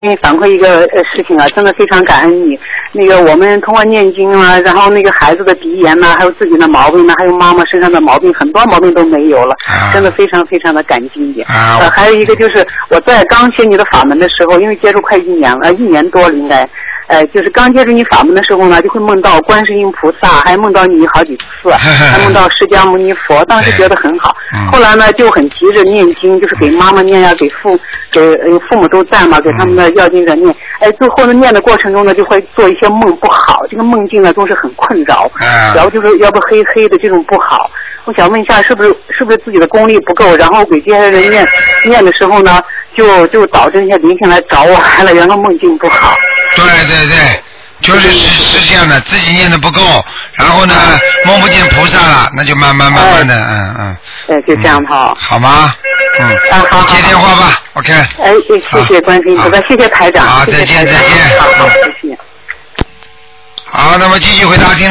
给你反馈一个事情啊，真的非常感恩你。那个我们通过念经啊，然后那个孩子的鼻炎呐、还有自己的毛病呢，还有妈妈身上的毛病，很多毛病都没有了，真的非常非常的感激你。还有一个就是我在刚学你的法门的时候，因为接触快1年了，1年多了应该。就是刚接触你法门的时候呢，就会梦到观世音菩萨，还梦到你好几次，还梦到释迦牟尼佛，当时觉得很好。后来呢，就很急着念经，就是给妈妈念呀，给父母都在嘛，给他们的要经者念。最后呢，念的过程中呢，就会做一些梦不好，这个梦境呢总是很困扰，然后就是要不黑黑的这种不好。我想问一下，是不是自己的功力不够，然后给这些人念的时候呢，就导致那些灵性来找我来了，然后梦境不好。 对对对，就是这样的，自己念的不够，然后呢梦不见菩萨了，那就慢慢的， 就这样哈。 好吗？ 好。 接电话吧 ，OK。 谢谢观世音菩萨，谢谢台长。 好，再见。 好，谢谢。 好，那么继续回答听众。